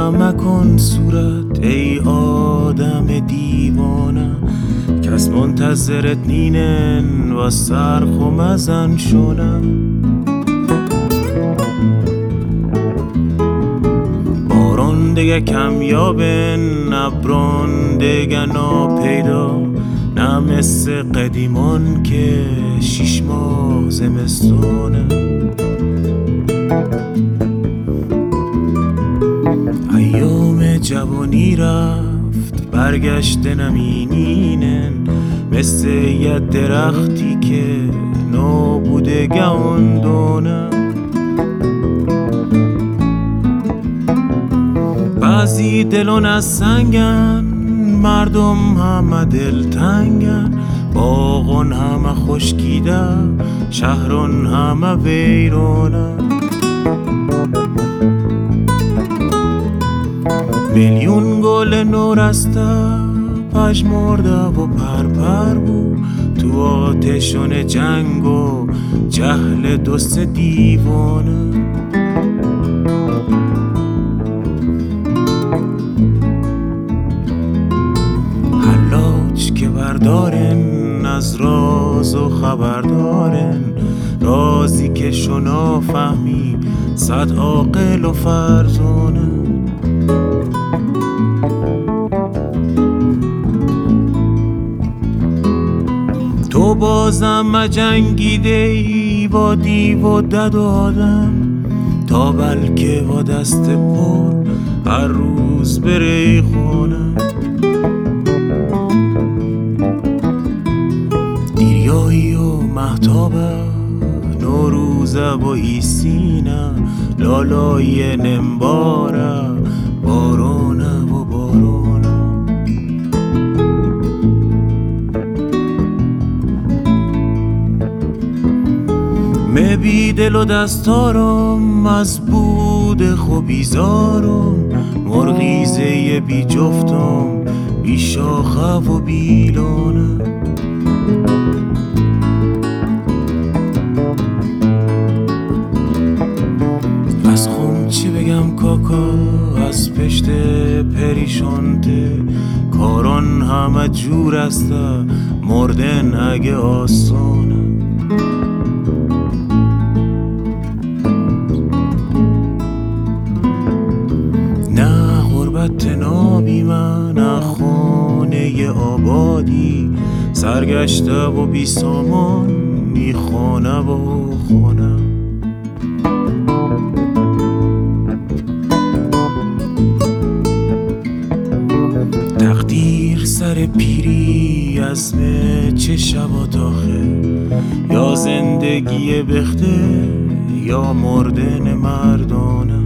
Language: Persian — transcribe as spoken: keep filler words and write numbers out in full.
نم مکن صورت ای آدم دیوانه، کس منتظرت نینن و سرخ و مزن شونه. باران دیگه کمیابن، ابران دیگه ناپیدا، نه مثل قدیمان که شیش ماه زمستونه. ایام جوانی رفت برگشته نمینینن، مثل یه درختی که نابوده گاندونه. بعضی دلون از سنگن، مردم همه دلتنگن، باغون همه خشکیده، شهرون همه ویرونه. میلیون گل نورسته پژمرده و پرپر بود، تو آتشون جنگ و جهل دوست دیوانه. حلاج که بردارن از راز و خبردارن، رازی که شنا فهمی صد عاقل و فرزانه. تو بازم مجنگیده ای با دیو و دد و آدم، تا بلکه با دست پر هر روز بری خونه. دیریایی و مهتابه، نوروزه و ایسینه، لالای نمباره، بارونه و بارونه. می بی دل و دستارم از بود خوبیزارم، مرغیزه بی جفتم بی شاخه و بی لانه. از خم چی بگم کاکا از پشت پریشانته، کاران همه جور است مردن اگه آسانه. نه غربت نابی من، نه خانه آبادی، سرگشته و بی سامان نی خانه و خانه. تقدیر سر پیری از چه شبات آخه، یا زندگی بخته یا مردن مردانه.